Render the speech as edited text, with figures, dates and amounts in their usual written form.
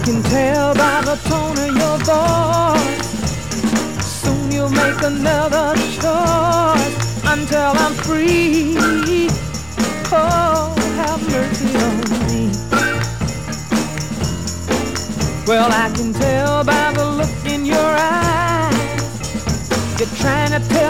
can tell by the tone of your voice. Soon you'll make another choice until I'm free. Oh, have mercy on me. Well, I can tell by the look in your eyes. You're trying to tell